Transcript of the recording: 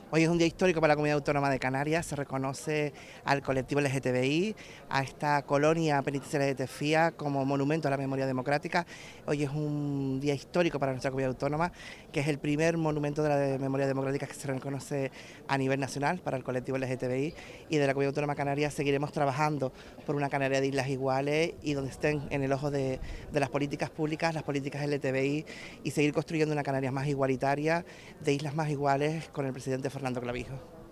Hoy es un día histórico para la Comunidad Autónoma de Canarias, se reconoce al colectivo LGTBI, a esta colonia penitenciaria de Tefía como monumento a la memoria democrática. Hoy es un día histórico para nuestra Comunidad Autónoma, que es el primer monumento de la memoria democrática que se reconoce a nivel nacional para el colectivo LGTBI, y de la Comunidad Autónoma de Canarias seguiremos trabajando por una Canarias de islas iguales y donde estén en el ojo de las políticas públicas, las políticas LGTBI, y seguir construyendo una Canarias más igualitaria, de islas más iguales, con el presidente Fernando Clavijo.